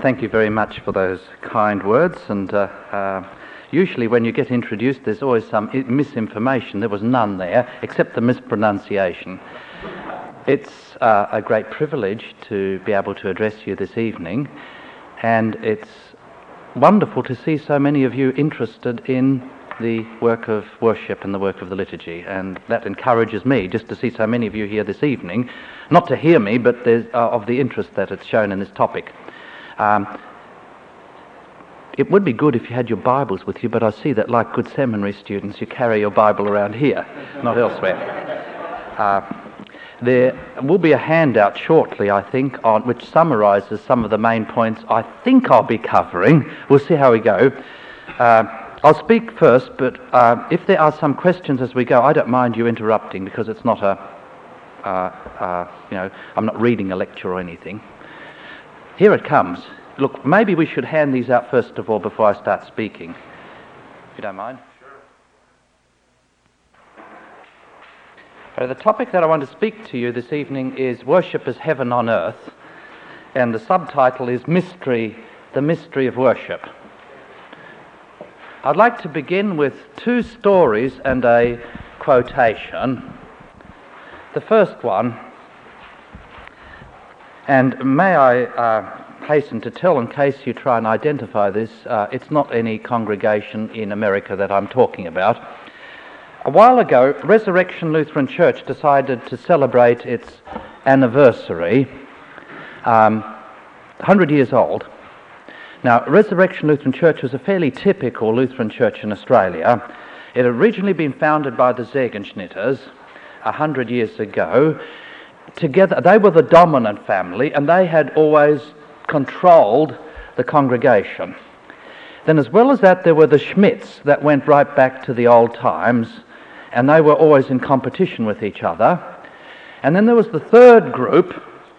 Thank you very much for those kind words. And usually when you get introduced, there's always some misinformation. There was none there, except the mispronunciation. It's a great privilege to be able to address you this evening, and it's wonderful to see so many of you interested in the work of worship and the work of the liturgy, and that encourages me just to see so many of you here this evening, not to hear me, but of the interest that it's shown in this topic. It would be good if you had your Bibles with you, but I see that, like good seminary students, you carry your Bible around here, not elsewhere. There will be a handout shortly, I think, which summarises some of the main points I think I'll be covering. We'll see how we go. I'll speak first, but if there are some questions as we go, I don't mind you interrupting, because it's not I'm not reading a lecture or anything. Here it comes. Look, maybe we should hand these out first of all before I start speaking, if you don't mind. Sure. The topic that I want to speak to you this evening is Worship as Heaven on Earth, and the subtitle is Mystery, the Mystery of Worship. I'd like to begin with two stories and a quotation. The first one, and may I hasten to tell, in case you try and identify this, it's not any congregation in America that I'm talking about. A while ago, Resurrection Lutheran Church decided to celebrate its anniversary, 100 years old. Now, Resurrection Lutheran Church was a fairly typical Lutheran church in Australia. It had originally been founded by the Segenschnitters 100 years ago. Together, they were the dominant family, and they had always controlled the congregation. Then, as well as that, there were the Schmidts that went right back to the old times, and they were always in competition with each other. And then there was the third group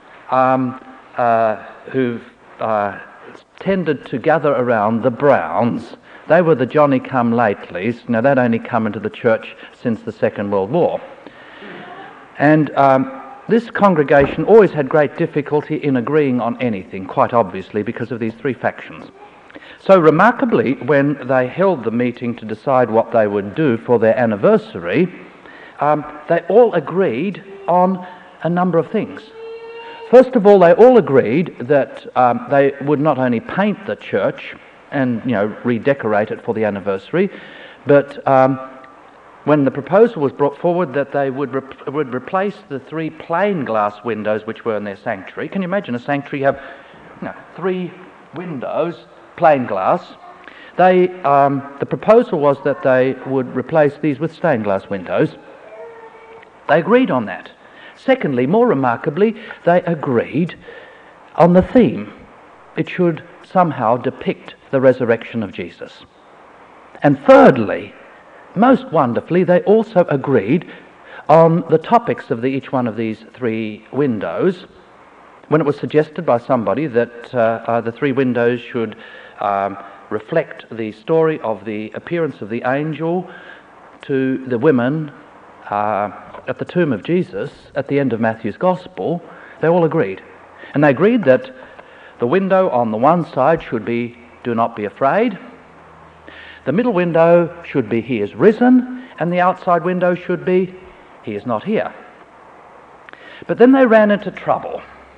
who tended to gather around the Browns. They were the Johnny-come-latelys. Now, they'd only come into the church since the Second World War. And this congregation always had great difficulty in agreeing on anything, quite obviously, because of these three factions. So remarkably, when they held the meeting to decide what they would do for their anniversary, they all agreed on a number of things. First of all, they all agreed that they would not only paint the church and, redecorate it for the anniversary, but when the proposal was brought forward that they would replace the three plain glass windows which were in their sanctuary. Can you imagine a sanctuary? You have three windows, plain glass. The proposal was that they would replace these with stained glass windows. They agreed on that. Secondly, more remarkably, they agreed on the theme. It should somehow depict the resurrection of Jesus. And thirdly, most wonderfully, they also agreed on the topics of each one of these three windows. When it was suggested by somebody that the three windows should reflect the story of the appearance of the angel to the women at the tomb of Jesus at the end of Matthew's Gospel, they all agreed. And they agreed that the window on the one side should be, "Do not be afraid." The middle window should be, "He is risen," and the outside window should be, "He is not here." But then they ran into trouble.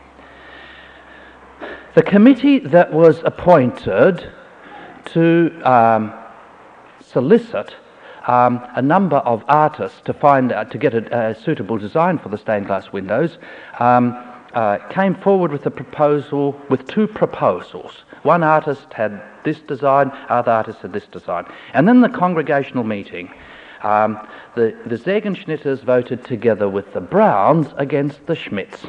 The committee that was appointed to solicit a number of artists to get a suitable design for the stained glass windows came forward with two proposals. One artist had this design, other artists had this design. And then the congregational meeting, the Segenschnitters voted together with the Browns against the Schmidts.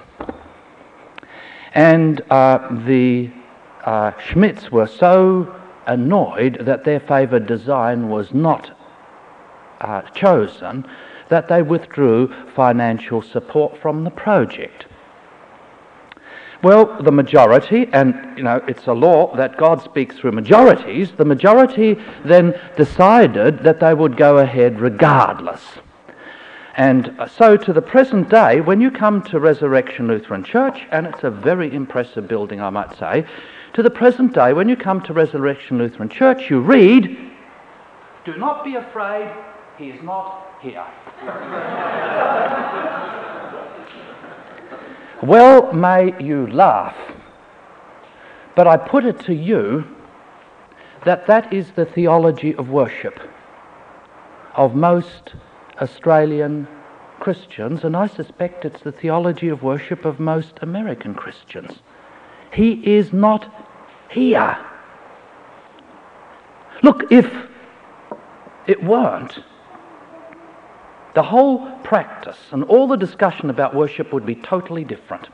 And the Schmidts were so annoyed that their favoured design was not chosen that they withdrew financial support from the project. Well, the majority, and it's a law that God speaks through majorities, the majority then decided that they would go ahead regardless. And so to the present day, when you come to Resurrection Lutheran Church, and it's a very impressive building, I might say, to the present day, when you come to Resurrection Lutheran Church, you read, "Do not be afraid, he is not here." Well, may you laugh, but I put it to you that that is the theology of worship of most Australian Christians, and I suspect it's the theology of worship of most American Christians. He is not here. Look, if it weren't, the whole practice and all the discussion about worship would be totally different.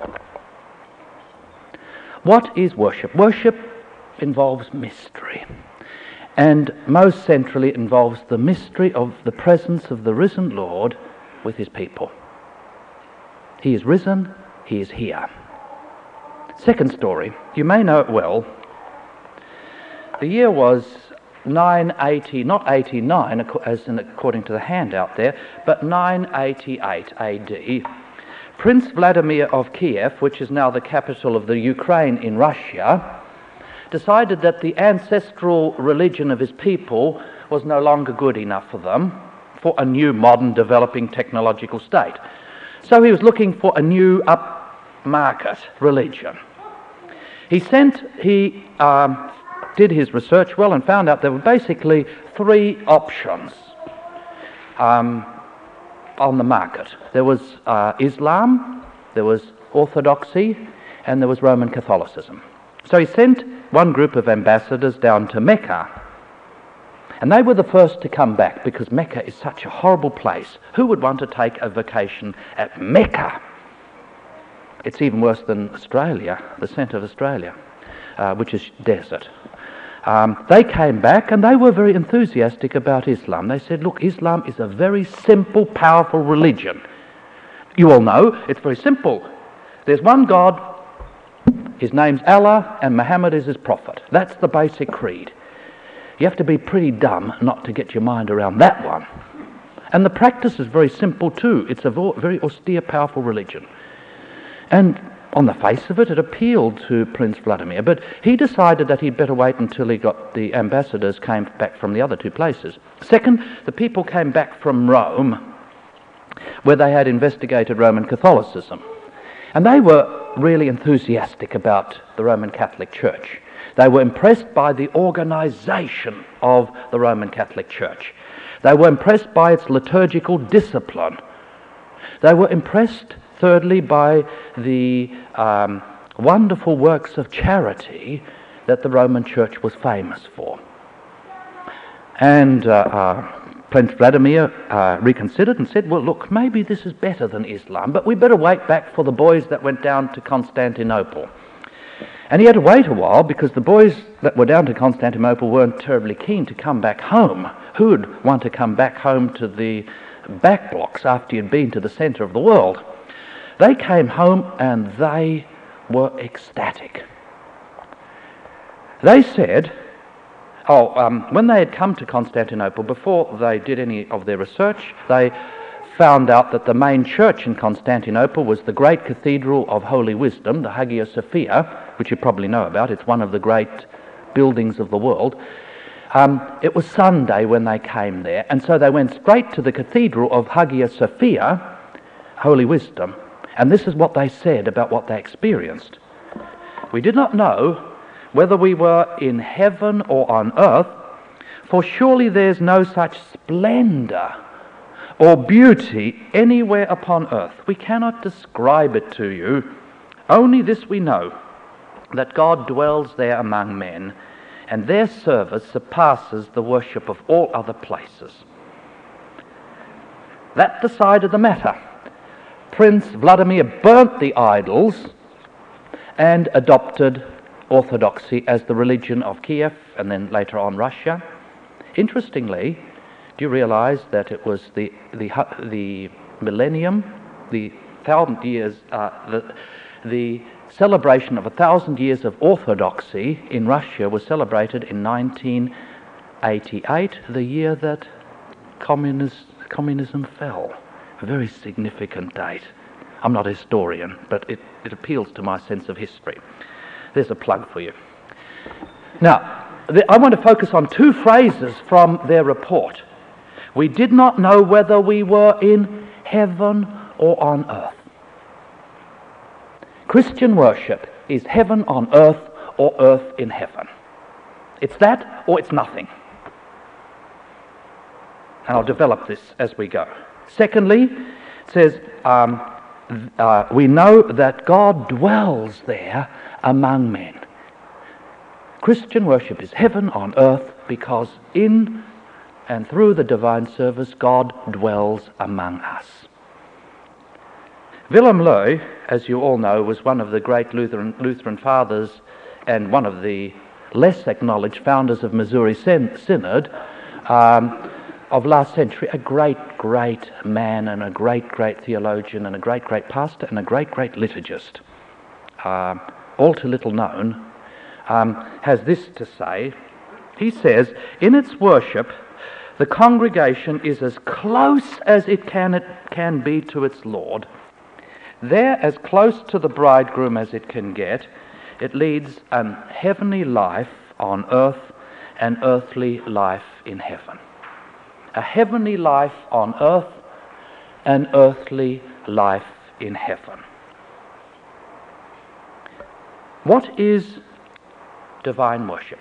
What is worship? Worship involves mystery. And most centrally it involves the mystery of the presence of the risen Lord with his people. He is risen, he is here. Second story, you may know it well. The year was 980, not 89 according to the handout there, but 988 AD. Prince Vladimir of Kiev, which is now the capital of the Ukraine in Russia, decided that the ancestral religion of his people was no longer good enough for them, for a new modern developing technological state. So he was looking for a new upmarket religion. He did his research well and found out there were basically three options on the market. There was Islam, there was Orthodoxy, and there was Roman Catholicism. So he sent one group of ambassadors down to Mecca, and they were the first to come back because Mecca is such a horrible place. Who would want to take a vacation at Mecca? It's even worse than Australia, the centre of Australia, which is desert. They came back and they were very enthusiastic about Islam. They said, look, Islam is a very simple, powerful religion. You all know it's very simple. There's one God, his name's Allah, and Muhammad is his prophet. That's the basic creed. You have to be pretty dumb not to get your mind around that one. And the practice is very simple too. It's a very austere, powerful religion. And on the face of it, it appealed to Prince Vladimir, but he decided that he'd better wait until he got the ambassadors came back from the other two places. Second, the people came back from Rome, where they had investigated Roman Catholicism. And they were really enthusiastic about the Roman Catholic Church. They were impressed by the organisation of the Roman Catholic Church. They were impressed by its liturgical discipline. They were impressed, thirdly, by the wonderful works of charity that the Roman Church was famous for. And Prince Vladimir reconsidered and said, well, look, maybe this is better than Islam, but we better wait back for the boys that went down to Constantinople. And he had to wait a while because the boys that were down to Constantinople weren't terribly keen to come back home. Who would want to come back home to the back blocks after you'd been to the centre of the world? They came home and they were ecstatic. They said, when they had come to Constantinople, before they did any of their research, they found out that the main church in Constantinople was the great Cathedral of Holy Wisdom, the Hagia Sophia, which you probably know about. It's one of the great buildings of the world. It was Sunday when they came there, and so they went straight to the Cathedral of Hagia Sophia, Holy Wisdom, and this is what they said about what they experienced. We did not know whether we were in heaven or on earth, for surely there's no such splendour or beauty anywhere upon earth. We cannot describe it to you. Only this we know, that God dwells there among men, and their service surpasses the worship of all other places. That decided the matter. Prince Vladimir burnt the idols and adopted Orthodoxy as the religion of Kiev and then later on Russia. Interestingly, do you realize that it was the millennium, the 1,000 years, the celebration of 1,000 years of Orthodoxy in Russia was celebrated in 1988, the year that communism fell. A very significant date. I'm not a historian, but it appeals to my sense of history. There's a plug for you. Now, I want to focus on two phrases from their report. We did not know whether we were in heaven or on earth. Christian worship is heaven on earth or earth in heaven. It's that or it's nothing. And I'll develop this as we go. Secondly, it says, we know that God dwells there among men. Christian worship is heaven on earth because in and through the divine service, God dwells among us. Willem Loy, as you all know, was one of the great Lutheran fathers and one of the less acknowledged founders of Missouri Synod of last century. A great man and a great theologian and a great pastor and a great liturgist. All too little known. Has this to say. He says, in its worship, the congregation is as close as it can be to its Lord. There, as close to the bridegroom as it can get, it leads a heavenly life on earth and earthly life in heaven. A heavenly life on earth and earthly life in heaven. What is divine worship?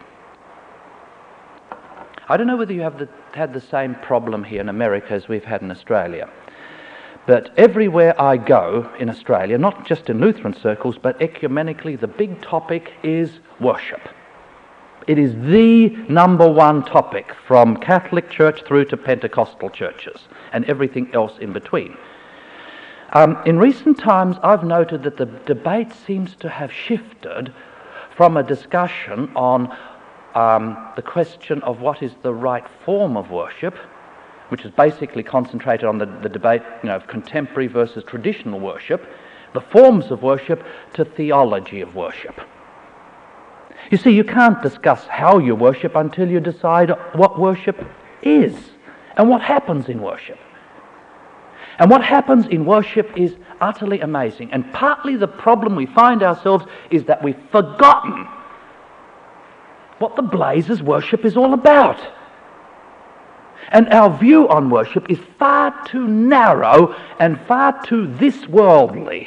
I don't know whether you have had the same problem here in America as we've had in Australia. But everywhere I go in Australia, not just in Lutheran circles, but ecumenically, the big topic is worship. It is the number one topic from Catholic Church through to Pentecostal churches and everything else in between. In recent times, I've noted that the debate seems to have shifted from a discussion on the question of what is the right form of worship, which is basically concentrated on the debate of contemporary versus traditional worship, the forms of worship, to theology of worship. You see, you can't discuss how you worship until you decide what worship is and what happens in worship. And what happens in worship is utterly amazing. And partly the problem we find ourselves is that we've forgotten what the blazes worship is all about. And our view on worship is far too narrow and far too this worldly.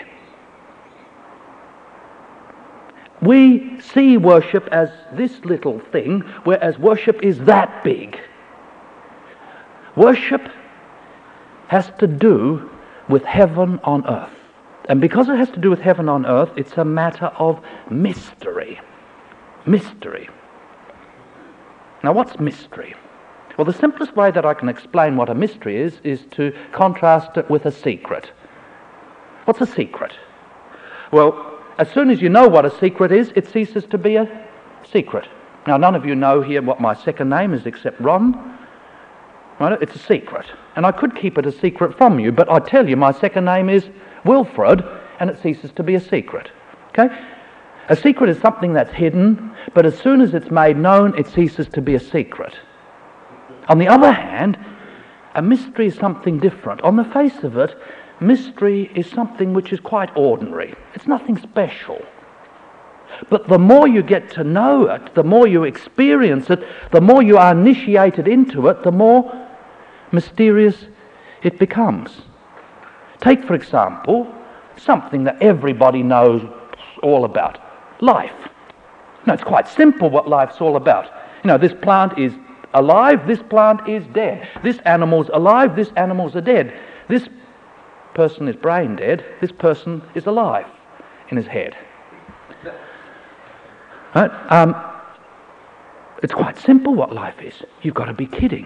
We see worship as this little thing, whereas worship is that big. Worship has to do with heaven on earth. And because it has to do with heaven on earth, it's a matter of mystery. Mystery. Now, what's mystery? Well, the simplest way that I can explain what a mystery is to contrast it with a secret. What's a secret? Well, as soon as you know what a secret is, it ceases to be a secret. Now, none of you know here what my second name is except Ron. Right? It's a secret. And I could keep it a secret from you, but I tell you my second name is Wilfred, and it ceases to be a secret. Okay? A secret is something that's hidden, but as soon as it's made known, it ceases to be a secret. On the other hand, a mystery is something different. On the face of it, mystery is something which is quite ordinary. It's nothing special. But the more you get to know it, the more you experience it, the more you are initiated into it, the more mysterious it becomes. Take, for example, something that everybody knows all about. Life. It's quite simple what life's all about. This plant is alive, this plant is dead. This animal's alive, this animal's dead. This person is brain dead, this person is alive in his head. Right? It's quite simple what life is. You've got to be kidding.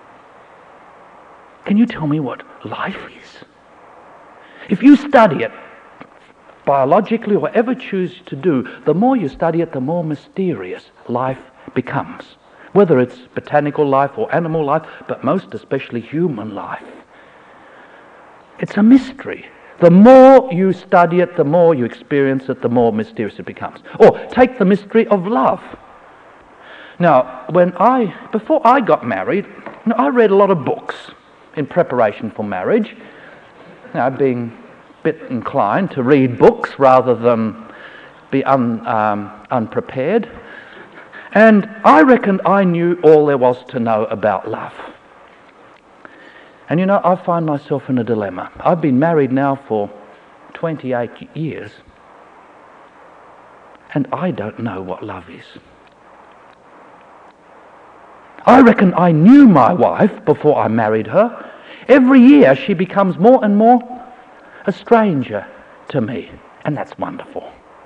Can you tell me what life is? If you study it, biologically or whatever you choose to do, the more you study it, the more mysterious life becomes. Whether it's botanical life or animal life, but most especially human life. It's a mystery. The more you study it, the more you experience it, the more mysterious it becomes. Or take the mystery of love. Now, before I got married, I read a lot of books in preparation for marriage. being a bit inclined to read books rather than be unprepared. And I reckoned I knew all there was to know about love. And I find myself in a dilemma. I've been married now for 28 years, and I don't know what love is. I reckon I knew my wife before I married her. Every year she becomes more and more a stranger to me, and that's wonderful.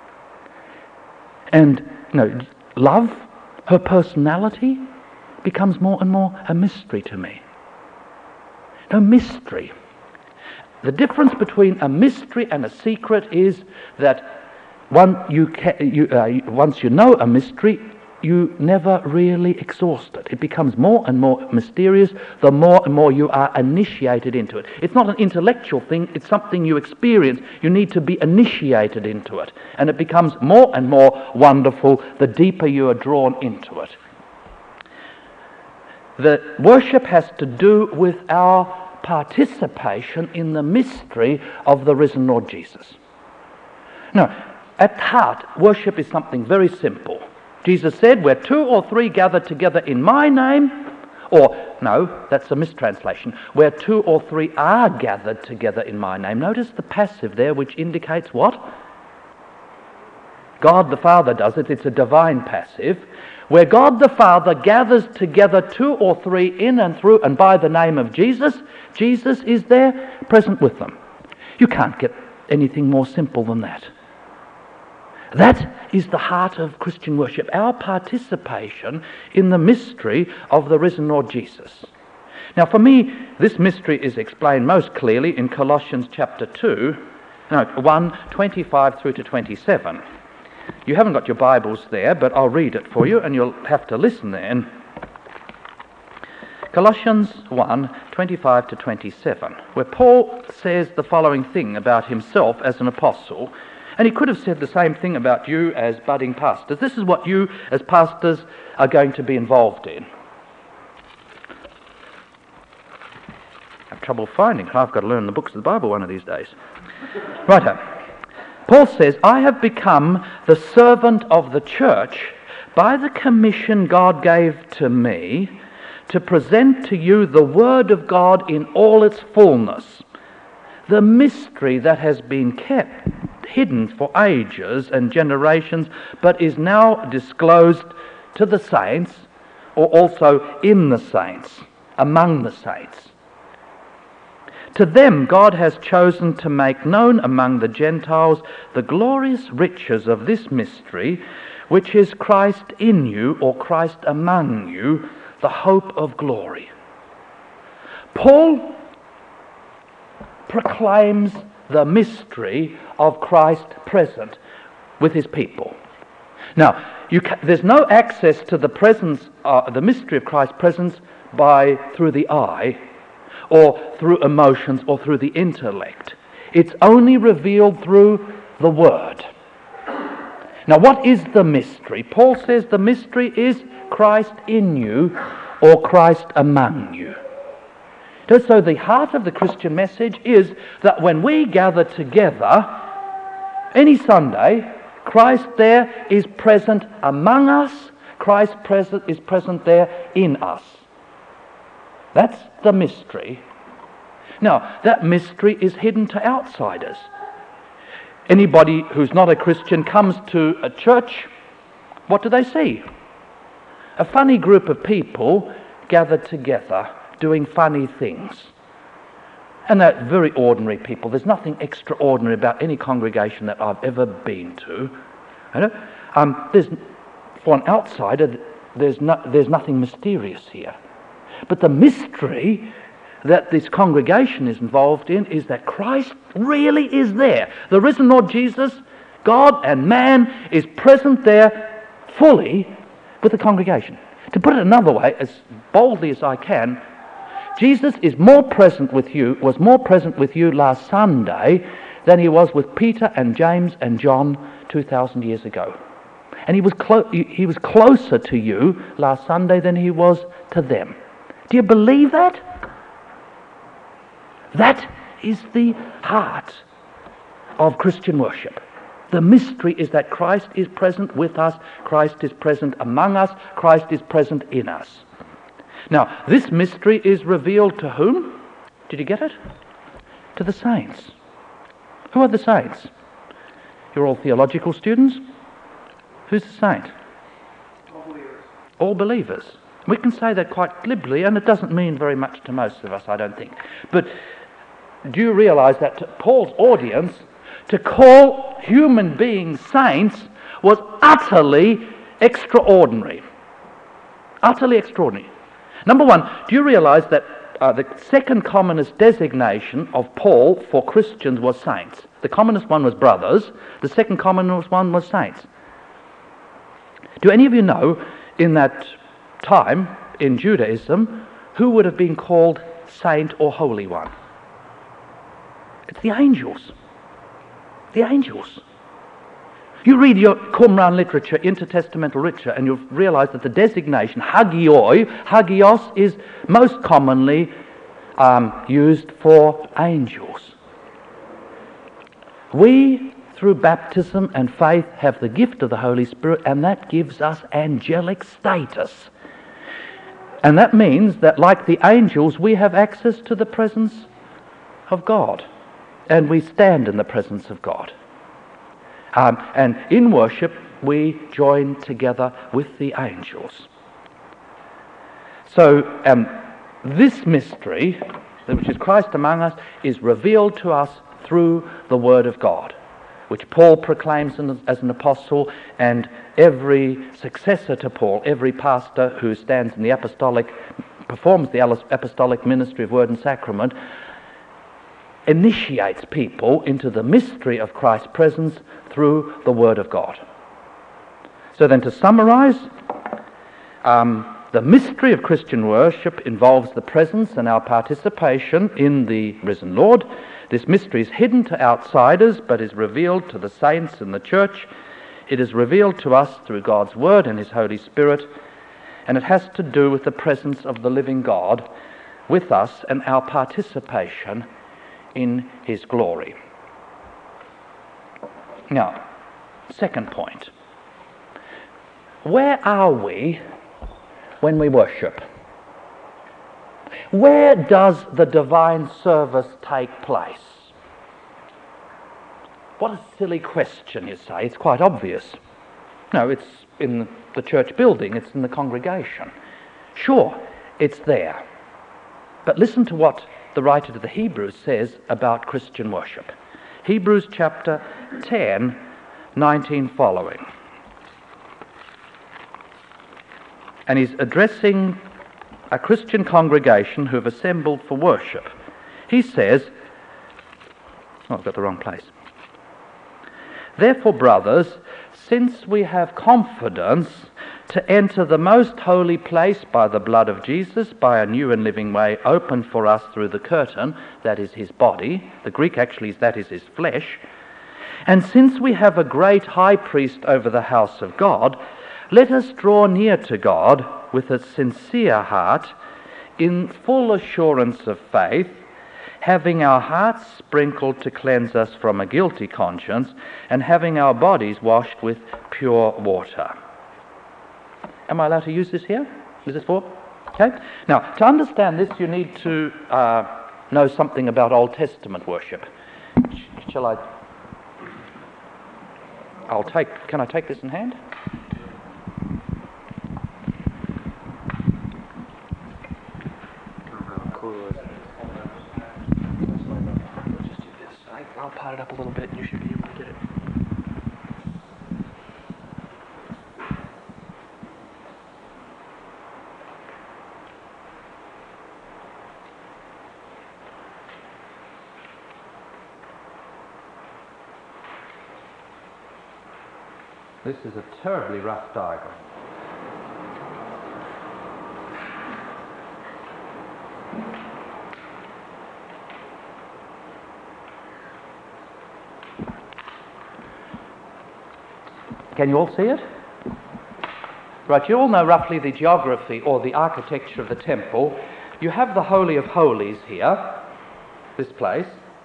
And, love, her personality, becomes more and more a mystery to me. No mystery. The difference between a mystery and a secret is that once you know a mystery, you never really exhaust it. It becomes more and more mysterious the more and more you are initiated into it. It's not an intellectual thing, it's something you experience. You need to be initiated into it. And it becomes more and more wonderful the deeper you are drawn into it. The worship has to do with our participation in the mystery of the risen Lord Jesus. Now, at heart, worship is something very simple. Jesus said, where 2 or 3 gather together in my name, or, no, that's a mistranslation, where 2 or 3 are gathered together in my name. Notice the passive there, which indicates what? God the Father does it. It's a divine passive. Where God the Father gathers together 2 or 3 in and through and by the name of Jesus, Jesus is there present with them. You can't get anything more simple than that. That is the heart of Christian worship, our participation in the mystery of the risen Lord Jesus. Now for me, this mystery is explained most clearly in Colossians chapter 1, 25 through to 27. You haven't got your Bibles there, but I'll read it for you and you'll have to listen then. Colossians 1, 25 to 27, where Paul says the following thing about himself as an apostle, and he could have said the same thing about you as budding pastors. This is what you as pastors are going to be involved in. I have trouble finding, I've got to learn the books of the Bible one of these days. Righto. Paul says, I have become the servant of the church by the commission God gave to me to present to you the word of God in all its fullness, the mystery that has been kept hidden for ages and generations, but is now disclosed to the saints, or also in the saints, among the saints. To them God has chosen to make known among the Gentiles the glorious riches of this mystery, which is Christ in you, or Christ among you, the hope of glory. Paul proclaims the mystery of Christ present with his people. Now, there's no access to the presence, the mystery of Christ's presence through the eye, or through emotions, or through the intellect. It's only revealed through the Word. Now, what is the mystery? Paul says the mystery is Christ in you, or Christ among you. So the heart of the Christian message is that when we gather together, any Sunday, Christ there is present among us, Christ is present there in us. That's the mystery. Now, that mystery is hidden to outsiders. Anybody who's not a Christian comes to a church, what do they see? A funny group of people gathered together doing funny things. And they're very ordinary people. There's nothing extraordinary about any congregation that I've ever been to. For an outsider, there's nothing mysterious here. But the mystery that this congregation is involved in is that Christ really is there. The risen Lord Jesus, God and man, is present there fully with the congregation. To put it another way, as boldly as I can, Jesus was more present with you last Sunday than he was with Peter and James and John 2,000 years ago. And he was closer to you last Sunday than he was to them. Do you believe that? That is the heart of Christian worship. The mystery is that Christ is present with us, Christ is present among us, Christ is present in us. Now, this mystery is revealed to whom? Did you get it? To the saints. Who are the saints? You're all theological students? Who's the saint? All believers. All believers. We can say that quite glibly, and it doesn't mean very much to most of us, I don't think. But do you realise that to Paul's audience, to call human beings saints was utterly extraordinary? Utterly extraordinary. Number one, do you realise that the second commonest designation of Paul for Christians was saints? The commonest one was brothers. The second commonest one was saints. Do any of you know, in that time in Judaism, who would have been called saint or holy one? It's the angels. The angels. You read your Qumran literature, intertestamental literature, and you'll realise that the designation hagios, is most commonly used for angels. We, through baptism and faith, have the gift of the Holy Spirit, and that gives us angelic status. And that means that, like the angels, we have access to the presence of God, and we stand in the presence of God. And in worship, we join together with the angels. So, this mystery, which is Christ among us, is revealed to us through the Word of God, which Paul proclaims as an apostle, and every successor to Paul, every pastor who stands in the performs the apostolic ministry of Word and Sacrament, initiates people into the mystery of Christ's presence through the Word of God. So then, to summarize, the mystery of Christian worship involves the presence and our participation in the risen Lord. This mystery is hidden to outsiders, but is revealed to the saints in the church. It is revealed to us through God's Word and His Holy Spirit, and it has to do with the presence of the living God with us and our participation in His glory. Now, second point. Where are we when we worship? Where does the divine service take place? What a silly question, you say. It's quite obvious. No, it's in the church building. It's in the congregation. Sure, it's there. But listen to what the writer to the Hebrews says about Christian worship. Hebrews chapter 10, 19 following. And he's addressing a Christian congregation who have assembled for worship. He says, I've got the wrong place. Therefore, brothers, since we have confidence to enter the most holy place by the blood of Jesus, by a new and living way opened for us through the curtain, that is His body. The Greek actually is that is His flesh. And since we have a great high priest over the house of God, let us draw near to God with a sincere heart, in full assurance of faith, having our hearts sprinkled to cleanse us from a guilty conscience, and having our bodies washed with pure water. Am I allowed to use this here? Is this for? Okay. Now, to understand this, you need to know something about Old Testament worship. Shall I? Can I take this in hand? I'll pot it up a little bit and you should be able to get it. This is a terribly rough diagram. Can you all see it? Right, you all know roughly the geography or the architecture of the temple. You have the Holy of Holies here, this place.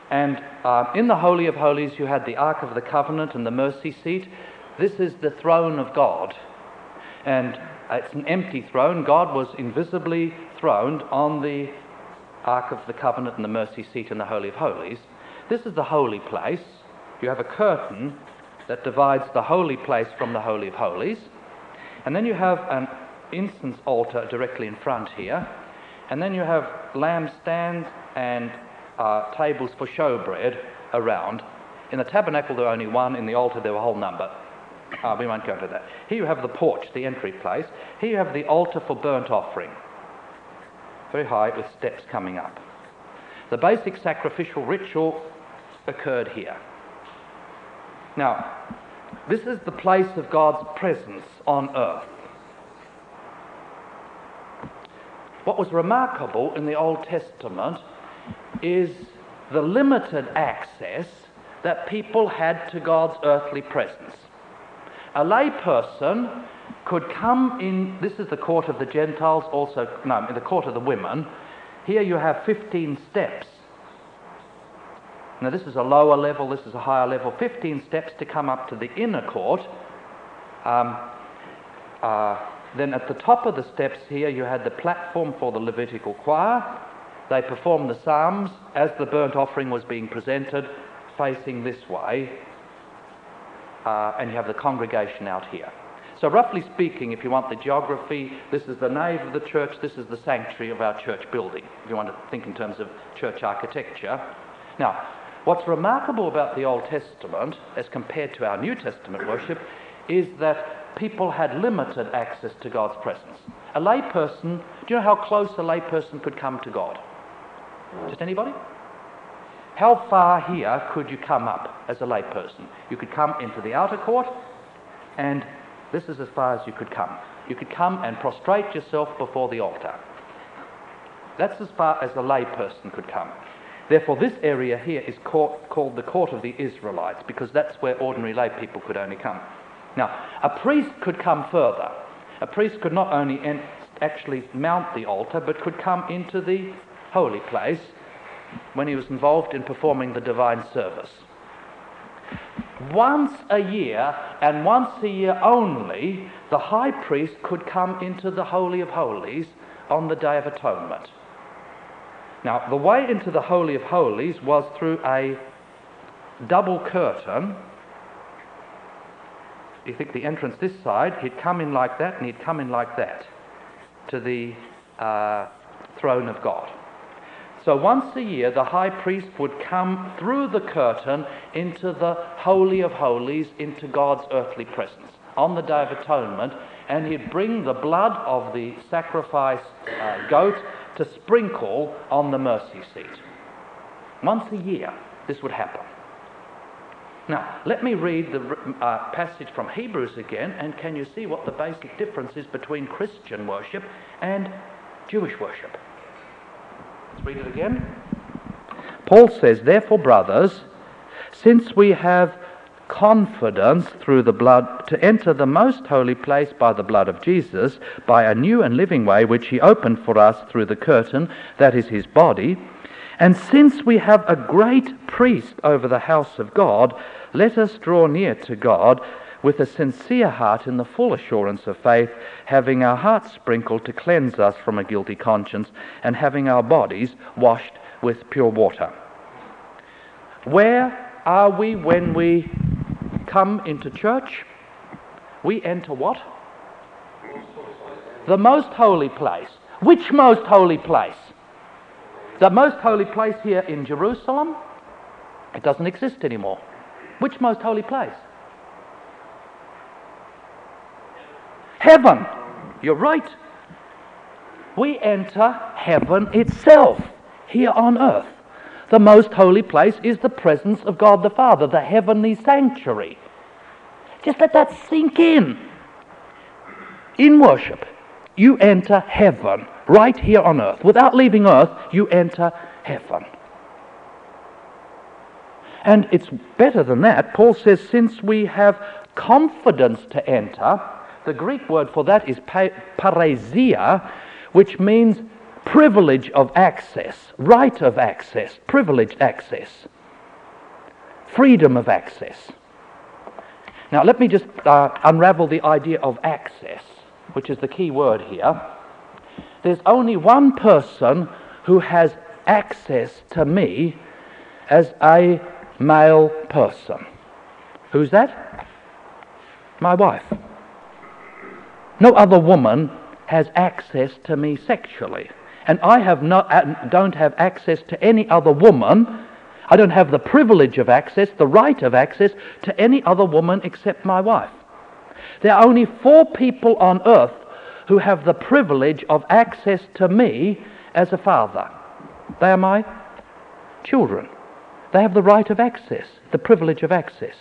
And in the Holy of Holies, you had the Ark of the Covenant and the mercy seat. This is the throne of God. And it's an empty throne. God was invisibly throned on the Ark of the Covenant and the mercy seat in the Holy of Holies. This is the holy place. You have a curtain that divides the holy place from the Holy of Holies. And then you have an incense altar directly in front here. And then you have lampstands and tables for showbread around. In the tabernacle there were only one, in the altar there were a whole number. We won't go into that. Here you have the porch, the entry place. Here you have the altar for burnt offering. Very high with steps coming up. The basic sacrificial ritual occurred here. Now, this is the place of God's presence on earth. What was remarkable in the Old Testament is the limited access that people had to God's earthly presence. A lay person could come in, this is the court of the Gentiles, in the court of the women. Here you have 15 steps. Now this is a lower level, this is a higher level, 15 steps to come up to the inner court. Then at the top of the steps here you had the platform for the Levitical choir. They performed the psalms as the burnt offering was being presented, facing this way. And you have the congregation out here. So roughly speaking, if you want the geography, this is the nave of the church, this is the sanctuary of our church building, if you want to think in terms of church architecture. Now, what's remarkable about the Old Testament, as compared to our New Testament worship, is that people had limited access to God's presence. A lay person, do you know how close a lay person could come to God? Just anybody? How far here could you come up as a lay person? You could come into the outer court, and this is as far as you could come. You could come and prostrate yourself before the altar. That's as far as a lay person could come. Therefore, this area here is called the court of the Israelites, because that's where ordinary lay people could only come. Now, a priest could come further. A priest could not only actually mount the altar, but could come into the holy place when he was involved in performing the divine service. Once a year, and once a year only, the high priest could come into the Holy of Holies on the Day of Atonement. Now, the way into the Holy of Holies was through a double curtain. You think the entrance this side, he'd come in like that, and he'd come in like that to the throne of God. So once a year, the high priest would come through the curtain into the Holy of Holies, into God's earthly presence on the Day of Atonement, and he'd bring the blood of the sacrificed goat to sprinkle on the mercy seat. Once a year, this would happen. Now, let me read the passage from Hebrews again, and can you see what the basic difference is between Christian worship and Jewish worship? Let's read it again. Paul says, "Therefore, brothers, since we have confidence through the blood to enter the most holy place by the blood of Jesus, by a new and living way which he opened for us through the curtain, that is his body, and since we have a great priest over the house of God, let us draw near to God with a sincere heart in the full assurance of faith, having our hearts sprinkled to cleanse us from a guilty conscience, and having our bodies washed with pure water." Where are we when we come into church? We enter what? The most holy place. Which most holy place? The most holy place here in Jerusalem? It doesn't exist anymore. Which most holy place? Heaven. You're right. We enter heaven itself here on earth. The most holy place is the presence of God the Father, the heavenly sanctuary. Just let that sink in. In worship, you enter heaven right here on earth. Without leaving earth, you enter heaven. And it's better than that. Paul says, since we have confidence to enter, the Greek word for that is paresia, which means privilege of access, right of access, privileged access. freedom of access. Now let me just unravel the idea of access, which is the key word here. There's only one person who has access to me as a male person. Who's that? My wife. No other woman has access to me sexually. And I don't have access to any other woman. I don't have the privilege of access, the right of access to any other woman except my wife. There are only 4 people on earth who have the privilege of access to me as a father. They are my children. They have the right of access, the privilege of access.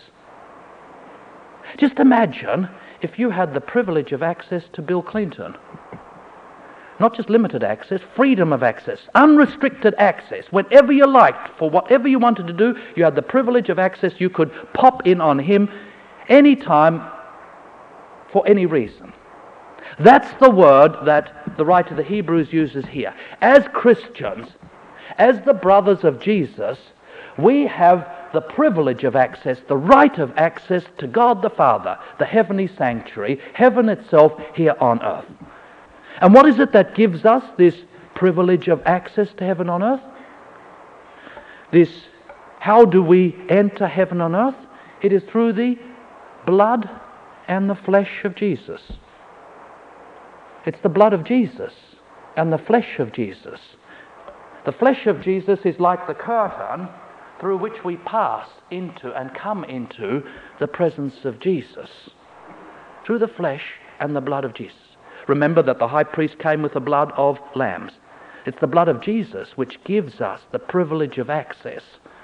Just imagine if you had the privilege of access to Bill Clinton. Not just limited access, freedom of access, unrestricted access. Whenever you liked, for whatever you wanted to do, you had the privilege of access. You could pop in on him anytime for any reason. That's the word that the writer of the Hebrews uses here. As Christians, as the brothers of Jesus, we have the privilege of access, the right of access to God the Father, the heavenly sanctuary, heaven itself here on earth. And what is it that gives us this privilege of access to heaven on earth? How do we enter heaven on earth? It is through the blood and the flesh of Jesus. It's the blood of Jesus and the flesh of Jesus. The flesh of Jesus is like the curtain through which we pass into and come into the presence of Jesus. Through the flesh and the blood of Jesus. Remember that the high priest came with the blood of lambs. It's the blood of Jesus which gives us the privilege of access.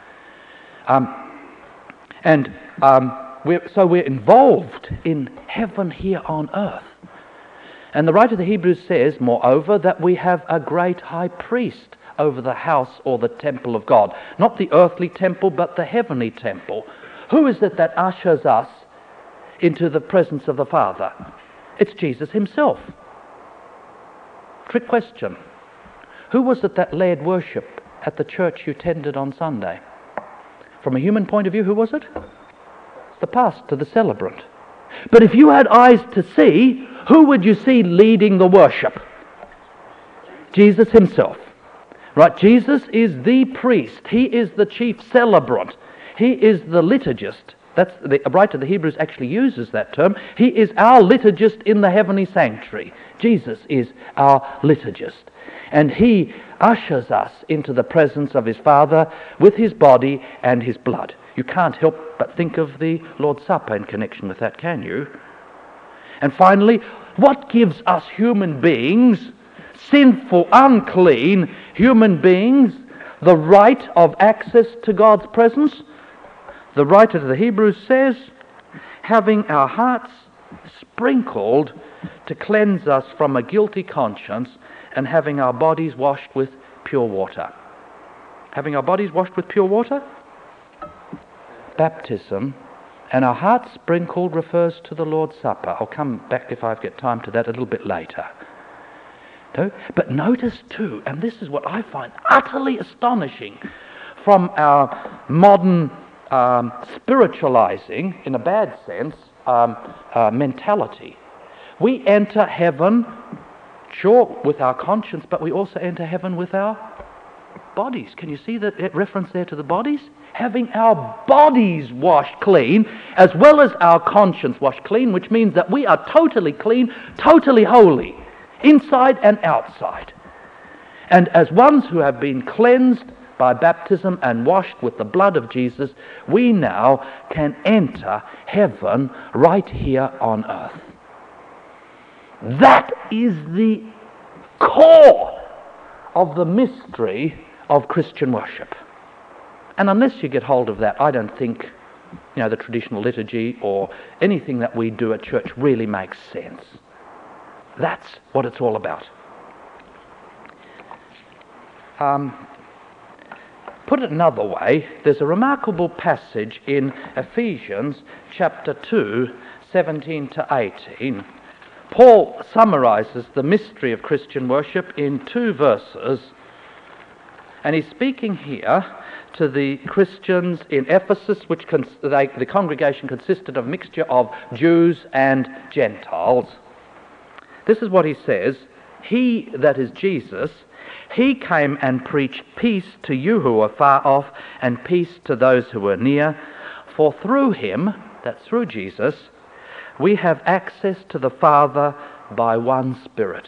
We're involved in heaven here on earth. And the writer of the Hebrews says, moreover, that we have a great high priest over the house or the temple of God. Not the earthly temple, but the heavenly temple. Who is it that ushers us into the presence of the Father? It's Jesus himself. Trick question. Who was it that led worship at the church you attended on Sunday? From a human point of view, who was it? The pastor, the celebrant. But if you had eyes to see, who would you see leading the worship? Jesus himself. Right? Jesus is the priest. He is the chief celebrant. He is the liturgist. That's the writer of the Hebrews actually uses that term. He is our liturgist in the heavenly sanctuary. Jesus is our liturgist. And he ushers us into the presence of his Father with his body and his blood. You can't help but think of the Lord's Supper in connection with that, can you? And finally, what gives us human beings, sinful, unclean human beings, the right of access to God's presence? The writer to the Hebrews says, having our hearts sprinkled to cleanse us from a guilty conscience and having our bodies washed with pure water. Having our bodies washed with pure water? Baptism. And our hearts sprinkled refers to the Lord's Supper. I'll come back, if I get time, to that a little bit later. No? But notice too, and this is what I find utterly astonishing from our modern spiritualizing, in a bad sense, mentality. We enter heaven, sure, with our conscience, but we also enter heaven with our bodies. Can you see that reference there to the bodies? Having our bodies washed clean, as well as our conscience washed clean, which means that we are totally clean, totally holy, inside and outside. And as ones who have been cleansed by baptism and washed with the blood of Jesus, we now can enter heaven right here on earth. That is the core of the mystery of Christian worship. And unless you get hold of that, I don't think, the traditional liturgy or anything that we do at church really makes sense. That's what it's all about. Put it another way, there's a remarkable passage in Ephesians chapter 2, 17 to 18. Paul summarizes the mystery of Christian worship in 2 verses, and he's speaking here to the Christians in Ephesus, which the congregation consisted of a mixture of Jews and Gentiles. This is what he says: He, that is Jesus, he came and preached peace to you who are far off, and peace to those who are near. For through him, that's through Jesus, we have access to the Father by one Spirit.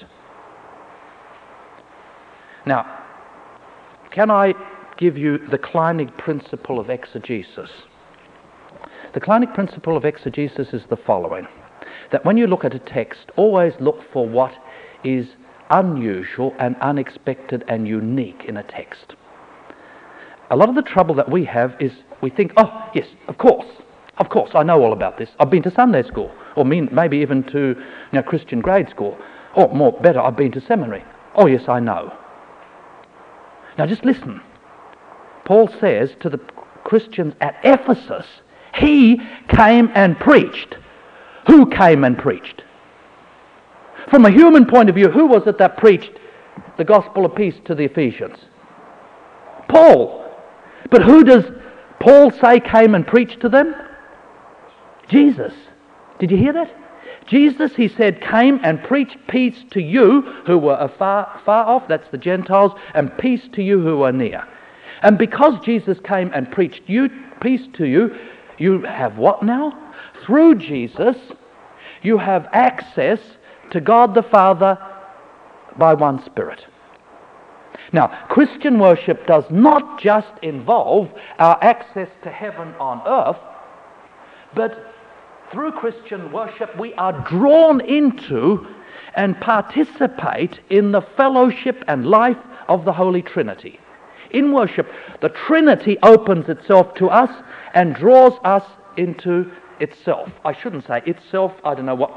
Now, can I give you the Kleinig principle of exegesis? The Kleinig principle of exegesis is the following: that when you look at a text, always look for what is unusual and unexpected and unique in a text. A lot of the trouble that we have is we think, oh yes, of course, I know all about this. I've been to Sunday school, or maybe even to Christian grade school, or more better, I've been to seminary. Oh yes, I know. Now just listen. Paul says to the Christians at Ephesus, he came and preached. Who came and preached? From a human point of view, who was it that preached the gospel of peace to the Ephesians? Paul. But who does Paul say came and preached to them? Jesus. Did you hear that? Jesus, he said, came and preached peace to you who were far off, that's the Gentiles, and peace to you who are near. And because Jesus came and preached peace to you, you have what now? Through Jesus, you have access to God the Father by one Spirit. Now, Christian worship does not just involve our access to heaven on earth, but through Christian worship we are drawn into and participate in the fellowship and life of the Holy Trinity. In worship, the Trinity opens itself to us and draws us into itself. I shouldn't say itself, I don't know what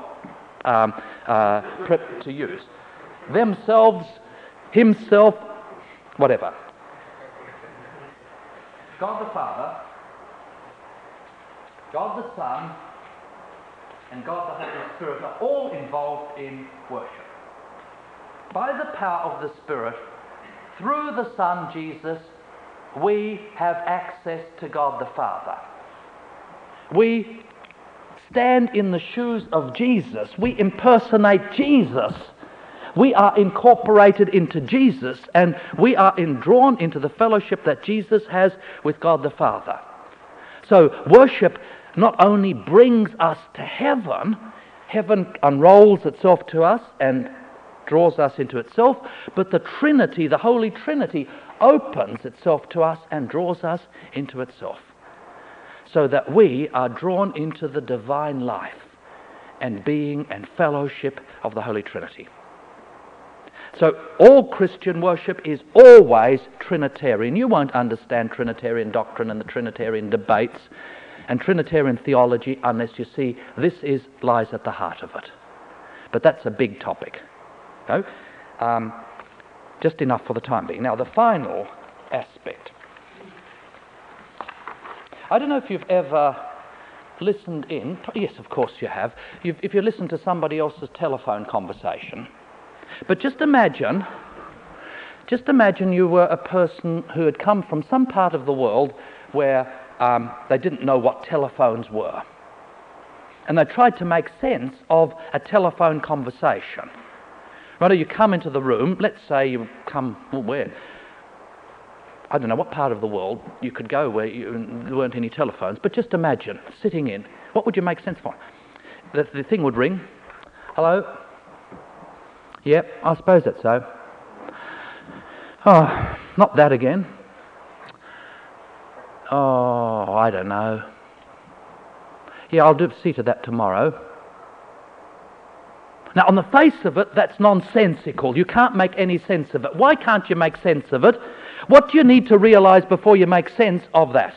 prep to use. Themselves, himself, whatever. God the Father, God the Son, and God the Holy Spirit are all involved in worship. By the power of the Spirit, through the Son Jesus, we have access to God the Father. We stand in the shoes of Jesus. We impersonate Jesus. We are incorporated into Jesus, and we are drawn into the fellowship that Jesus has with God the Father. So worship not only brings us to heaven, heaven unrolls itself to us and draws us into itself, but the Trinity, the Holy Trinity, opens itself to us and draws us into itself, so that we are drawn into the divine life and being and fellowship of the Holy Trinity. So all Christian worship is always Trinitarian. You won't understand Trinitarian doctrine and the Trinitarian debates and Trinitarian theology unless you see this lies at the heart of it. But that's a big topic. No? Just enough for the time being. Now the final aspect. I don't know if you've ever listened in. Yes, of course you have. If you listen to somebody else's telephone conversation. But just imagine you were a person who had come from some part of the world where they didn't know what telephones were. And they tried to make sense of a telephone conversation. Right, you come into the room, let's say you come, well, where? I don't know what part of the world you could go where there weren't any telephones, but just imagine sitting in. What would you make sense for? The thing would ring. Hello? Yep, I suppose that's so. Oh, not that again. Oh, I don't know. Yeah, I'll see to that tomorrow. Now, on the face of it, that's nonsensical. You can't make any sense of it. Why can't you make sense of it? What do you need to realise before you make sense of that?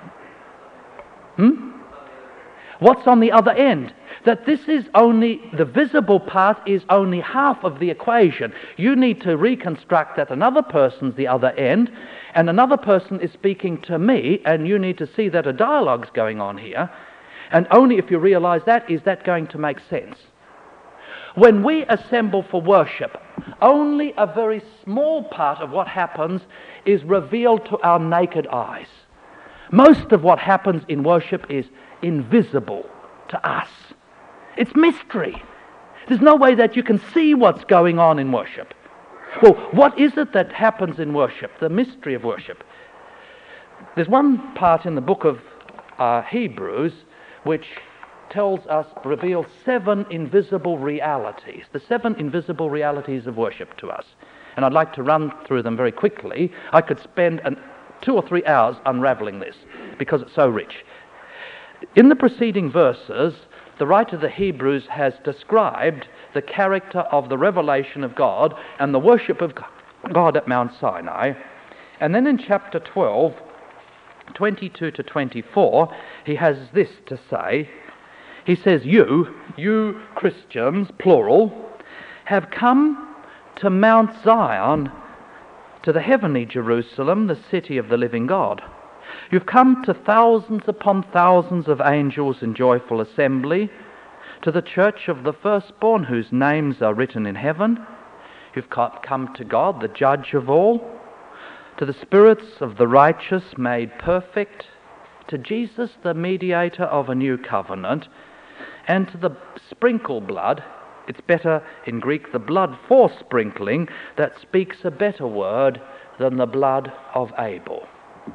What's on the other end? That this is only, the visible part is only half of the equation. You need to reconstruct that another person's the other end, and another person is speaking to me, and you need to see that a dialogue's going on here, and only if you realise that is that going to make sense. When we assemble for worship, only a very small part of what happens is revealed to our naked eyes. Most of what happens in worship is invisible to us. It's mystery. There's no way that you can see what's going on in worship. Well, what is it that happens in worship? The mystery of worship. There's one part in the book of Hebrews which reveals 7 invisible realities, the 7 invisible realities of worship to us. And I'd like to run through them very quickly. I could spend 2 or 3 hours unravelling this because it's so rich. In the preceding verses, the writer of the Hebrews has described the character of the revelation of God and the worship of God at Mount Sinai. And then in chapter 12, 22 to 24, he has this to say. He says, you Christians, plural, have come to Mount Zion, to the heavenly Jerusalem, the city of the living God. You've come to thousands upon thousands of angels in joyful assembly, to the church of the firstborn whose names are written in heaven. You've come to God, the judge of all, to the spirits of the righteous made perfect, to Jesus, the mediator of a new covenant, and to the sprinkled blood. It's better in Greek, the blood for sprinkling, that speaks a better word than the blood of Abel.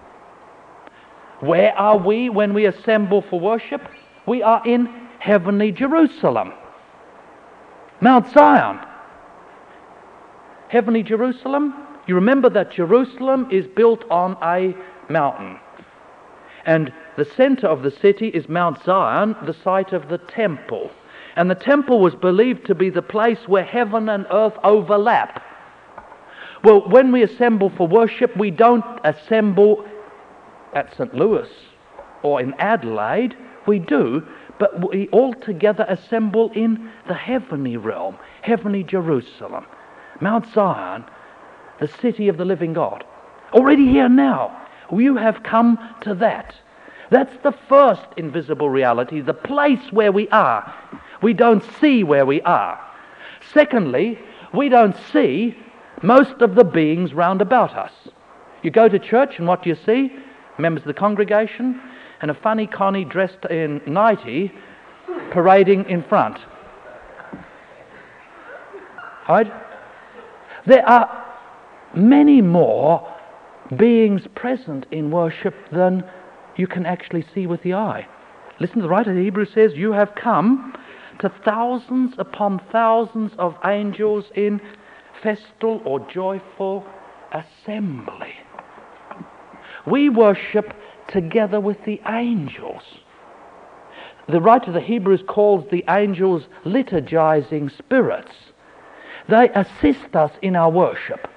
Where are we when we assemble for worship? We are in heavenly Jerusalem, Mount Zion. Heavenly Jerusalem, you remember that Jerusalem is built on a mountain. And the centre of the city is Mount Zion, the site of the temple. And the temple was believed to be the place where heaven and earth overlap. Well, when we assemble for worship, we don't assemble at St. Louis or in Adelaide. We do, but we all together assemble in the heavenly realm, heavenly Jerusalem, Mount Zion, the city of the living God. Already here now, you have come to that. That's the first invisible reality, the place where we are. We don't see where we are. Secondly, we don't see most of the beings round about us. You go to church and what do you see? Members of the congregation and a funny Connie dressed in nightie parading in front. Right? There are many more beings present in worship than you can actually see with the eye. Listen to the writer of Hebrews says, you have come to thousands upon thousands of angels in festal or joyful assembly. We worship together with the angels. The writer of the Hebrews calls the angels liturgizing spirits. They assist us in our worship.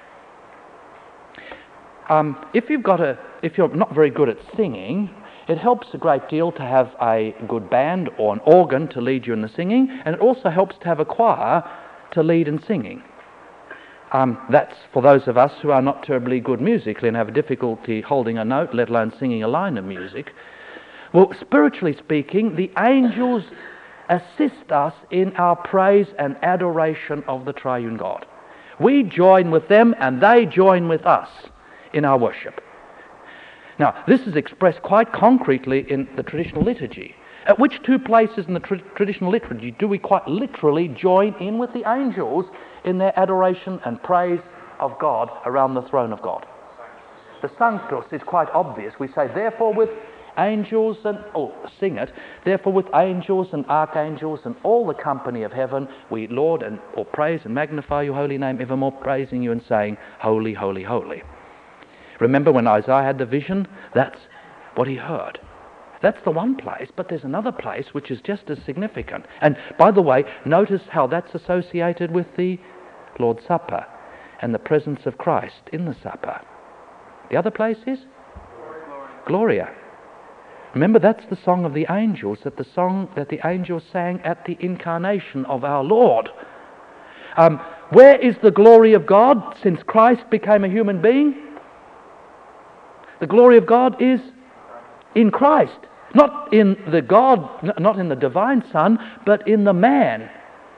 If you're not very good at singing, it helps a great deal to have a good band or an organ to lead you in the singing, and it also helps to have a choir to lead in singing. That's for those of us who are not terribly good musically and have a difficulty holding a note, let alone singing a line of music. Well, spiritually speaking, the angels assist us in our praise and adoration of the triune God. We join with them and they join with us in our worship. Now, this is expressed quite concretely in the traditional liturgy. At which 2 places in the traditional liturgy do we quite literally join in with the angels in their adoration and praise of God around the throne of God? The Sanctus is quite obvious. We say, therefore with angels sing it, therefore with angels and archangels and all the company of heaven, we laud or praise and magnify your holy name, evermore praising you and saying, holy, holy, holy. Remember when Isaiah had the vision? That's what he heard. That's the one place, but there's another place which is just as significant. And by the way, notice how that's associated with the Lord's Supper and the presence of Christ in the supper. The other place is? Gloria. Remember, that's the song of the angels, that the angels sang at the incarnation of our Lord. Where is the glory of God since Christ became a human being? The glory of God is in Christ, not in the God, not in the divine Son, but in the man.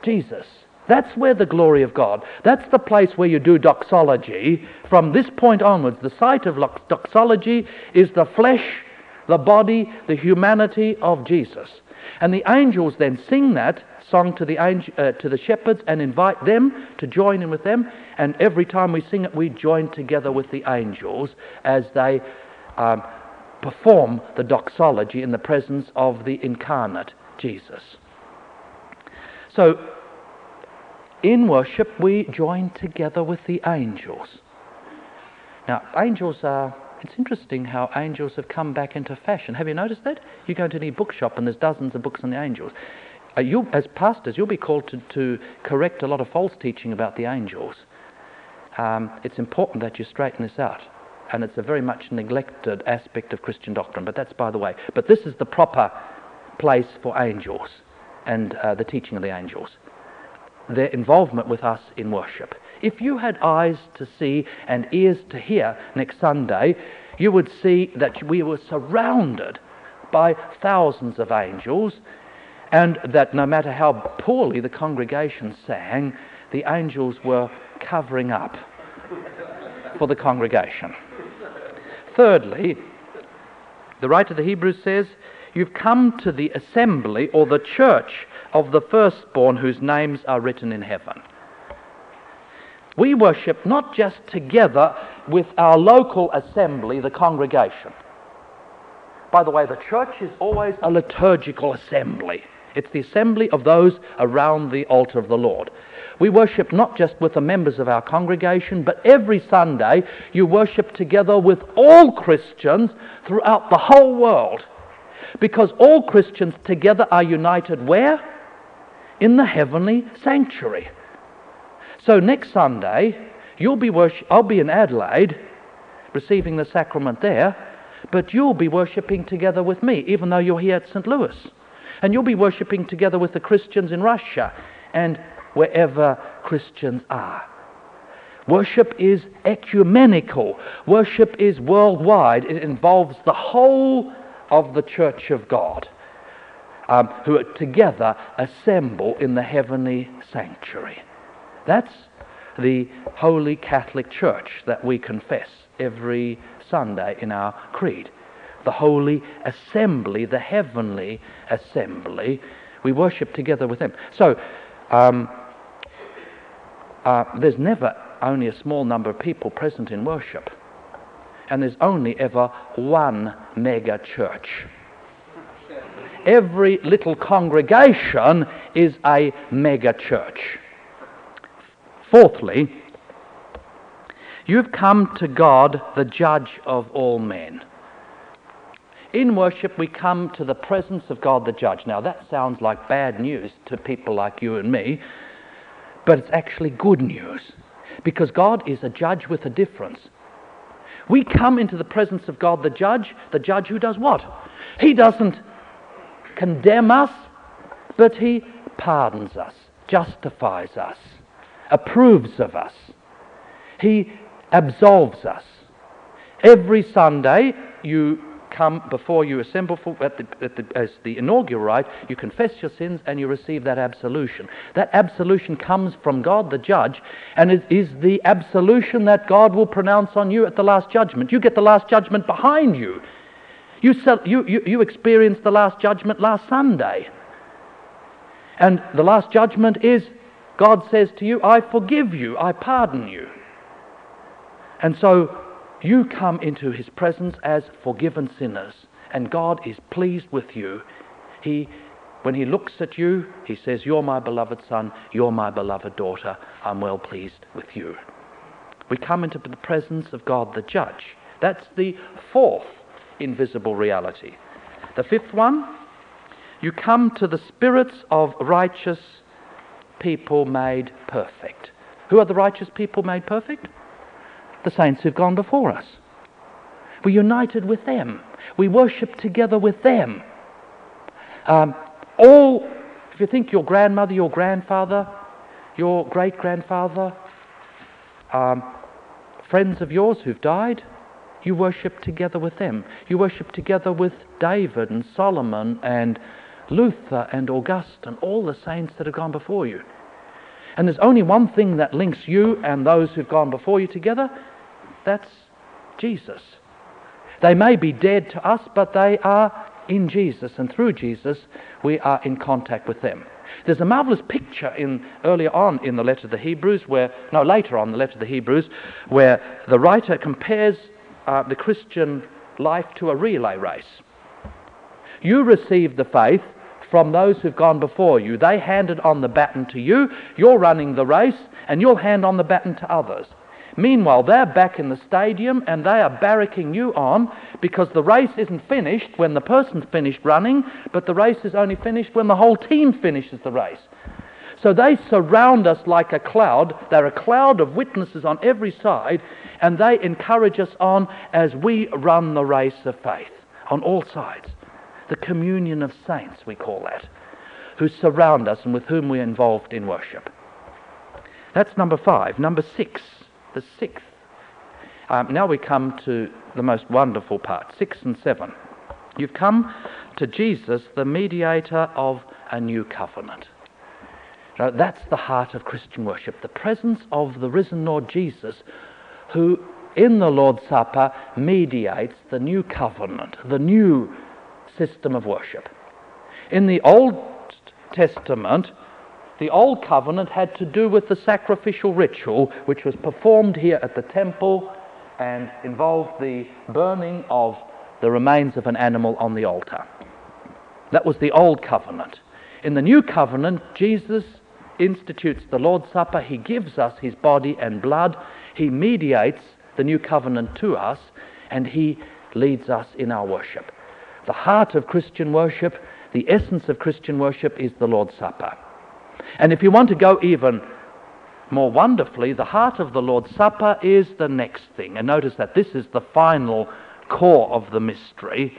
Jesus. That's where the glory of God. That's the place where you do doxology. From this point onwards, the site of doxology is the flesh, the body, the humanity of Jesus. And the angels then sing that song to the shepherds and invite them to join in with them. And every time we sing it, we join together with the angels as they perform the doxology in the presence of the incarnate Jesus. So, in worship, we join together with the angels. Now, angels are... It's interesting how angels have come back into fashion. Have you noticed that? You go to any bookshop and there's dozens of books on the angels. You, as pastors, you'll be called to correct a lot of false teaching about the angels. It's important that you straighten this out. And it's a very much neglected aspect of Christian doctrine, but that's by the way. But this is the proper place for angels and the teaching of the angels. Their involvement with us in worship. If you had eyes to see and ears to hear next Sunday, you would see that we were surrounded by thousands of angels, and that no matter how poorly the congregation sang, the angels were covering up for the congregation. Thirdly, the writer of the Hebrews says, you've come to the assembly or the church of the firstborn whose names are written in heaven. We worship not just together with our local assembly, the congregation. By the way, the church is always a liturgical assembly. It's the assembly of those around the altar of the Lord. We worship not just with the members of our congregation, but every Sunday you worship together with all Christians throughout the whole world. Because all Christians together are united where? In the heavenly sanctuary. So next Sunday, I'll be in Adelaide, receiving the sacrament there, but you'll be worshipping together with me, even though you're here at St. Louis. And you'll be worshipping together with the Christians in Russia and wherever Christians are. Worship is ecumenical. Worship is worldwide. It involves the whole of the Church of God, who together assemble in the heavenly sanctuary. That's the Holy Catholic Church that we confess every Sunday in our creed. The Holy Assembly, the heavenly assembly. We worship together with them. So, there's never only a small number of people present in worship. And there's only ever one mega church. Every little congregation is a mega church. Fourthly, you've come to God, the judge of all men. In worship, we come to the presence of God, the judge. Now, that sounds like bad news to people like you and me, but it's actually good news, because God is a judge with a difference. We come into the presence of God, the judge who does what? He doesn't condemn us, but he pardons us, justifies us, approves of us. He absolves us. Every Sunday, you come before you assemble as the inaugural rite, you confess your sins and you receive that absolution. That absolution comes from God, the judge, and it is the absolution that God will pronounce on you at the last judgment. You get the last judgment behind you. You experienced the last judgment last Sunday. And the last judgment is, God says to you, I forgive you, I pardon you. And so you come into his presence as forgiven sinners, and God is pleased with you. When he looks at you, he says, you're my beloved son, you're my beloved daughter, I'm well pleased with you. We come into the presence of God the judge. That's the fourth invisible reality. The fifth one, you come to the spirits of righteous people made perfect. Who are the righteous people made perfect? The saints who've gone before us. We're united with them. We worship together with them. If you think your grandmother, your grandfather, your great-grandfather, friends of yours who've died, you worship together with them. You worship together with David and Solomon and Luther and Augustine, all the saints that have gone before you. And there's only one thing that links you and those who've gone before you together. That's Jesus. They may be dead to us, but they are in Jesus, and through Jesus we are in contact with them. There's a marvellous picture earlier on in the letter to the Hebrews, later on in the letter to the Hebrews, where the writer compares the Christian life to a relay race. You receive the faith from those who've gone before you. They handed on the baton to you. You're running the race, and you'll hand on the baton to others. Meanwhile, they're back in the stadium and they are barracking you on, because the race isn't finished when the person's finished running, but the race is only finished when the whole team finishes the race. So they surround us like a cloud. They're a cloud of witnesses on every side, and they encourage us on as we run the race of faith on all sides. The communion of saints, we call that, who surround us and with whom we're involved in worship. That's number 5. Number 6. The 6th. Now we come to the most wonderful part, 6 and 7. You've come to Jesus, the mediator of a new covenant. Now, that's the heart of Christian worship, the presence of the risen Lord Jesus, who in the Lord's Supper mediates the new covenant, the new system of worship. In the Old Testament, the Old Covenant had to do with the sacrificial ritual which was performed here at the temple and involved the burning of the remains of an animal on the altar. That was the Old Covenant. In the New Covenant, Jesus institutes the Lord's Supper. He gives us his body and blood. He mediates the New Covenant to us, and he leads us in our worship. The heart of Christian worship, the essence of Christian worship, is the Lord's Supper. And if you want to go even more wonderfully, the heart of the Lord's Supper is the next thing. And notice that this is the final core of the mystery.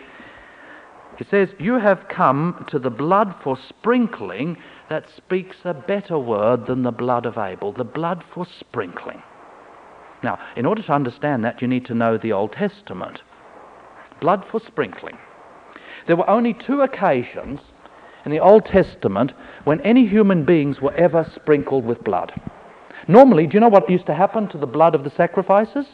It says, you have come to the blood for sprinkling that speaks a better word than the blood of Abel, the blood for sprinkling. Now, in order to understand that, you need to know the Old Testament. Blood for sprinkling. There were only 2 occasions in the Old Testament when any human beings were ever sprinkled with blood. Normally, do you know what used to happen to the blood of the sacrifices?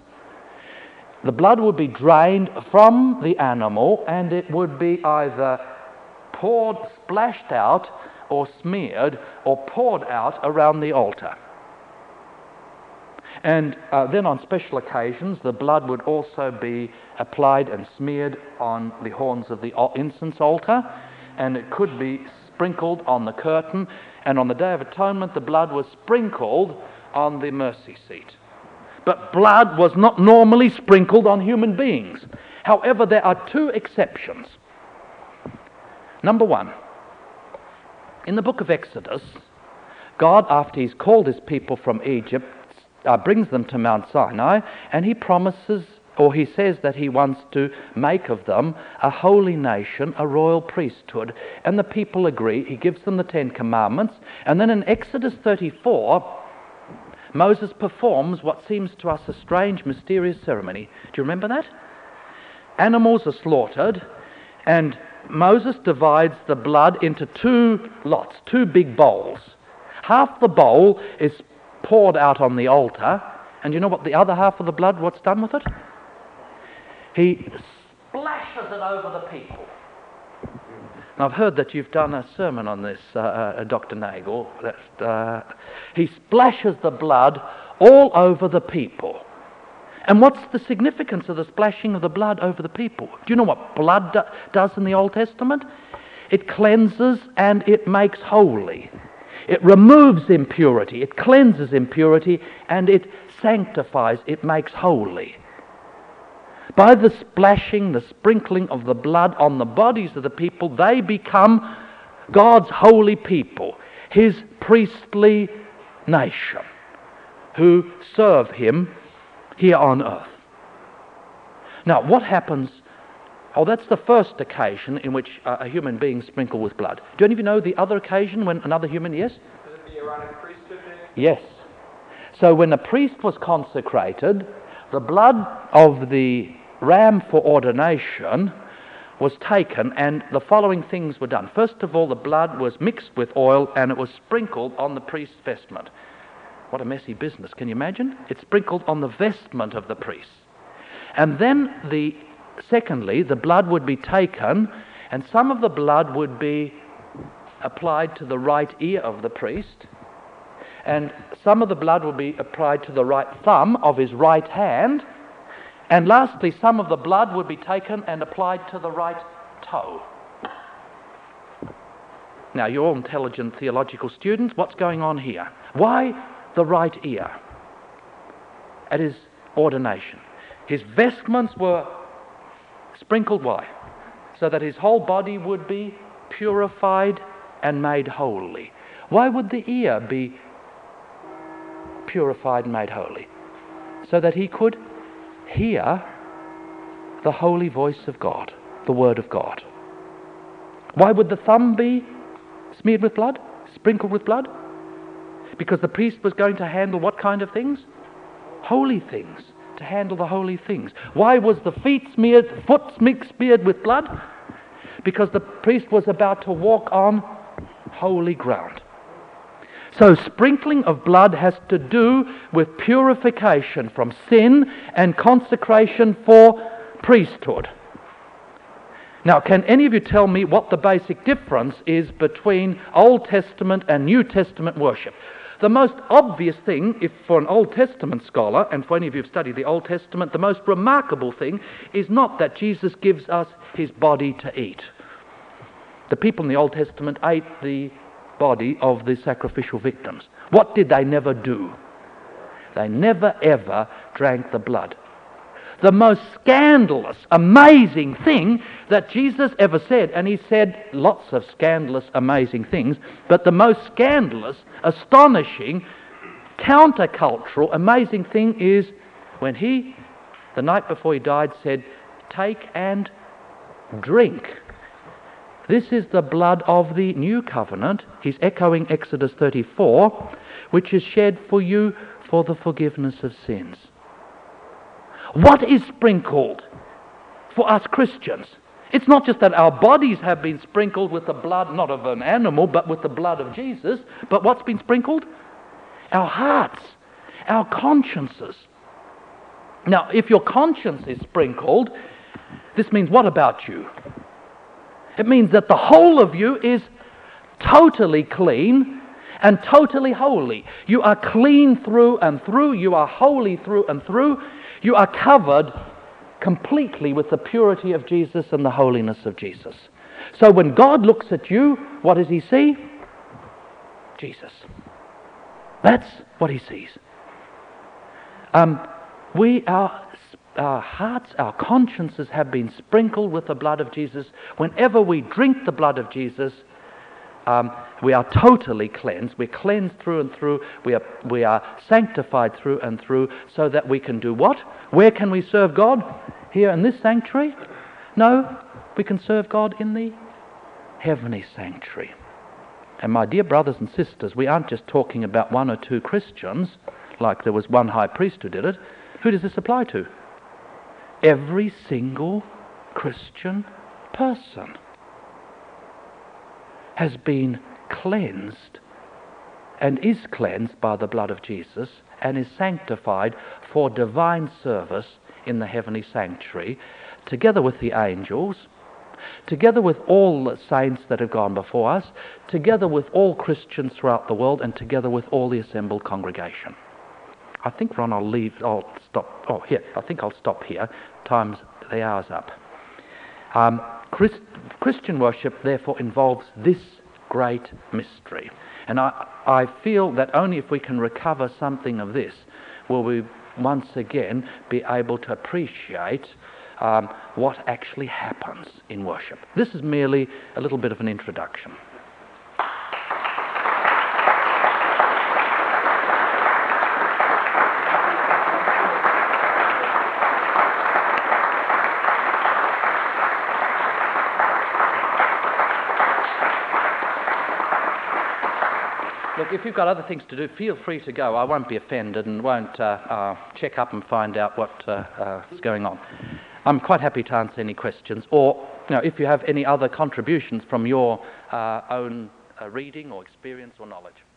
The blood would be drained from the animal, and it would be either poured, splashed out, or smeared, or poured out around the altar. And then on special occasions, the blood would also be applied and smeared on the horns of the incense altar, and it could be sprinkled on the curtain, and on the Day of Atonement the blood was sprinkled on the mercy seat. But blood was not normally sprinkled on human beings. However, there are 2 exceptions. Number 1, in the book of Exodus, God, after he's called his people from Egypt, brings them to Mount Sinai, and he promises, or he says that he wants to make of them a holy nation, a royal priesthood. And the people agree. He gives them the 10 Commandments. And then in Exodus 34, Moses performs what seems to us a strange, mysterious ceremony. Do you remember that? Animals are slaughtered, and Moses divides the blood into 2 lots, 2 big bowls. Half the bowl is poured out on the altar, and you know what the other half of the blood, what's done with it? He splashes it over the people. Now, I've heard that you've done a sermon on this, Dr. Nagel. He splashes the blood all over the people. And what's the significance of the splashing of the blood over the people? Do you know what blood does in the Old Testament? It cleanses and it makes holy. It removes impurity, it cleanses impurity, and it sanctifies, it makes holy. By the splashing, the sprinkling of the blood on the bodies of the people, they become God's holy people, his priestly nation, who serve him here on earth. Now, what happens? Oh, that's the first occasion in which a human being is sprinkled with blood. Do any of you know the other occasion when another human, yes? Is it the Aaronic priesthood day? Yes. So when a priest was consecrated, the blood of the ram for ordination was taken, and the following things were done. First of all, the blood was mixed with oil, and it was sprinkled on the priest's vestment. What a messy business, can you imagine? It's sprinkled on the vestment of the priest. And then, secondly, the blood would be taken, and some of the blood would be applied to the right ear of the priest, and some of the blood would be applied to the right thumb of his right hand, and lastly, some of the blood would be taken and applied to the right toe. Now, you're all intelligent theological students. What's going on here? Why the right ear at his ordination? His vestments were sprinkled. Why? So that his whole body would be purified and made holy. Why would the ear be purified and made holy? So that he could hear the holy voice of God, the Word of God. Why would the thumb be smeared with blood, sprinkled with blood? Because the priest was going to handle what kind of things? Holy things, to handle the holy things. Why was the foot smeared with blood? Because the priest was about to walk on holy ground. So sprinkling of blood has to do with purification from sin and consecration for priesthood. Now, can any of you tell me what the basic difference is between Old Testament and New Testament worship? The most obvious thing, if for an Old Testament scholar, and for any of you who've studied the Old Testament, the most remarkable thing is not that Jesus gives us his body to eat. The people in the Old Testament ate the body of the sacrificial victims. What did they never do? They never ever drank the blood. The most scandalous, amazing thing that Jesus ever said, and he said lots of scandalous, amazing things, but the most scandalous, astonishing, countercultural, amazing thing is when he, the night before he died, said, "Take and drink. This is the blood of the new covenant." He's echoing Exodus 34, which is shed for you for the forgiveness of sins. What is sprinkled for us Christians? It's not just that our bodies have been sprinkled with the blood, not of an animal, but with the blood of Jesus. But what's been sprinkled? Our hearts, our consciences. Now, if your conscience is sprinkled, this means what about you? It means that the whole of you is totally clean and totally holy. You are clean through and through. You are holy through and through. You are covered completely with the purity of Jesus and the holiness of Jesus. So when God looks at you, what does he see? Jesus. That's what he sees. Our hearts, our consciences have been sprinkled with the blood of Jesus. Whenever we drink the blood of Jesus, we are totally cleansed. We're cleansed through and through. We are sanctified through and through, so that we can do what? Where can we serve God? Here in this sanctuary? No, we can serve God in the heavenly sanctuary. And my dear brothers and sisters, we aren't just talking about one or two Christians, like there was one high priest who did it. Who does this apply to? Every single Christian person has been cleansed and is cleansed by the blood of Jesus and is sanctified for divine service in the heavenly sanctuary, together with the angels, together with all the saints that have gone before us, together with all Christians throughout the world, and together with all the assembled congregation. I think, Ron, I'll stop. Oh, here, I think I'll stop here. The hour's up. Christian worship, therefore, involves this great mystery. And I feel that only if we can recover something of this will we once again be able to appreciate what actually happens in worship. This is merely a little bit of an introduction. Look, if you've got other things to do, feel free to go. I won't be offended and won't check up and find out what's going on. I'm quite happy to answer any questions, or Now, if you have any other contributions from your own reading or experience or knowledge.